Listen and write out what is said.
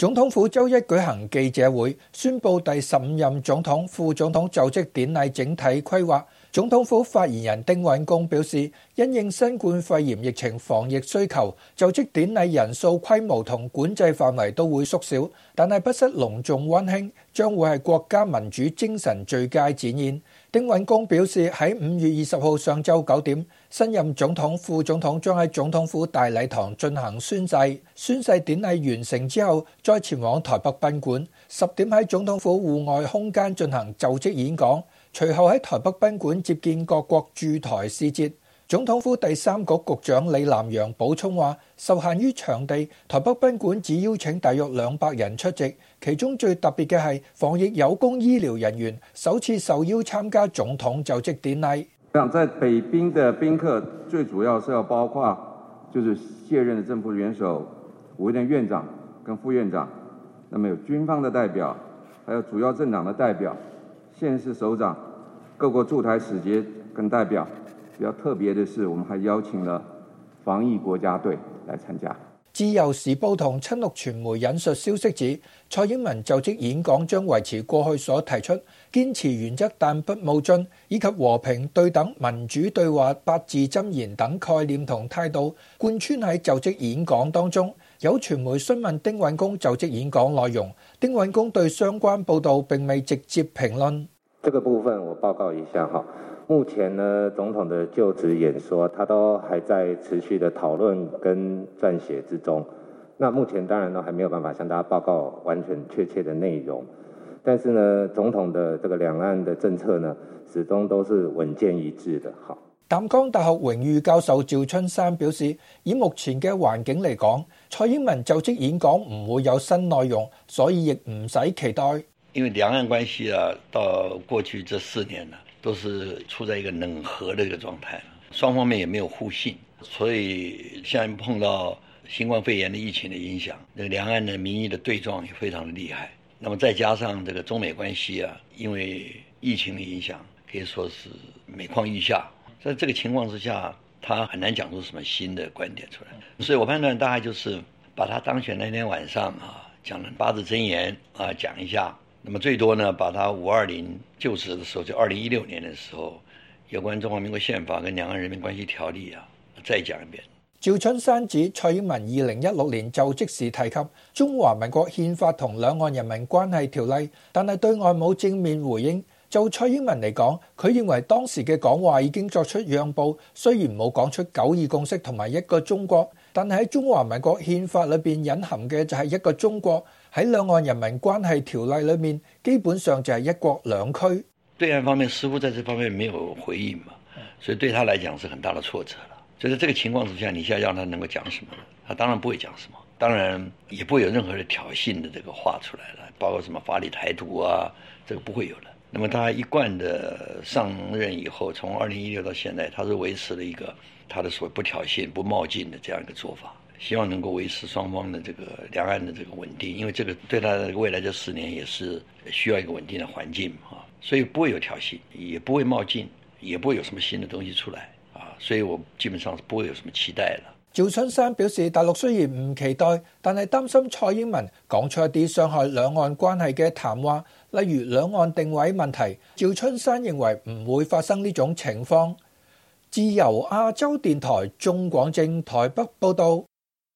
總統府周一舉行記者會，宣布第15任總統、副總統就職典禮整體規劃。總統府發言人丁允恭表示，因應新冠肺炎疫情防疫需求，就職典禮人數、規模同管制範圍都會縮小，但係不失隆重溫馨，將會係國家民主精神最佳展現。丁允恭表示，喺5月20號上晝9點，新任總統、副總統將喺總統府大禮堂進行宣誓。宣誓典禮完成之後，再前往台北賓館，10點喺總統府戶外空間進行就職演講，隨後喺台北賓館接見各國駐台使節。總統府第3局局長李南陽補充話，受限於場地，台北賓館只邀請大約200人出席，其中最特別嘅係防疫有功醫療人員首次受邀參加總統就職典禮。 在北賓的賓客最主要是要包括就是卸任的正副元首、5位的院長跟副院長，那麼有軍方的代表，還有主要政黨的代表、縣市首長、各國駐台使節跟代表。比較特別的是，我們還邀請了防疫國家隊來參加。 自由時報同親綠傳媒引述消息指，蔡英文就職演講將維持過去所提出堅持原則但不冒進，以及和平、對等、民主對話8字箴言等概念同態度，貫穿喺就職演講當中。有傳媒詢問丁允恭就職演講內容，丁允恭對相關報導並未直接評論。 這個部分我報告一下哈。目前呢，總統的就職演說，他都還在持續的討論跟撰寫之中。那目前當然都還沒有辦法向大家報告完全確切的內容。但是呢，總統的這個兩岸的政策呢，始終都是穩健一致的。好， 淡江大學榮譽教授趙春山表示，以目前嘅環境嚟講，蔡英文就職演講唔會有新內容，所以亦唔使期待。 因為兩岸關係啊，到過去這4年呢，都是處在一個冷和的一個狀態，雙方面也沒有互信，所以現在碰到新冠肺炎的疫情的影響，那個兩岸的民意的對撞也非常的厲害。那麼再加上這個中美關係啊，因為疫情的影響，可以說是每況愈下。在這個情況之下，他很難講出什麼新的觀點出來。所以我判斷大概就是把他當選那天晚上啊，講了8字真言啊，講一下。那麼最多呢，把他520就職的時候，就2016年的時候，有關中華民國憲法跟兩岸人民關係條例啊，再講一遍。 趙春山指蔡英文2016年就職時提及中華民國憲法同兩岸人民關係條例，但係對外冇正面回應。就蔡英文嚟講，佢認為當時嘅講話已經作出讓步，雖然冇講出9·2共識同埋一個中國，但係喺中華民國憲法裏邊隱含嘅就係一個中國，喺兩岸人民關係條例裏面基本上就係一國兩區。 對岸方面似乎在這方面沒有回應嘛，所以對他來講是很大的挫折了。所以在這個情況之下，你現在讓他能夠講什麼？他當然不會講什麼，當然也不會有任何的挑釁的這個話出來了，包括什麼法理台獨啊，這個不會有了。那麼他一貫的上任以後，從2016到現在，他是維持了一個他的所謂不挑釁、不冒進的這樣一個做法，希望能夠維持雙方的這個兩岸的這個穩定，因為這個對他的未來這4年也是需要一個穩定的環境啊，所以不會有挑釁，也不會冒進，也不會有什麼新的東西出來啊，所以我基本上是不會有什麼期待了。 趙春山表示，大陸雖然唔期待，但係擔心蔡英文講出一啲傷害兩岸關係嘅談話，例如兩岸定位問題。趙春山認為唔會發生呢種情況。自由亞洲電台鍾廣政台北報道。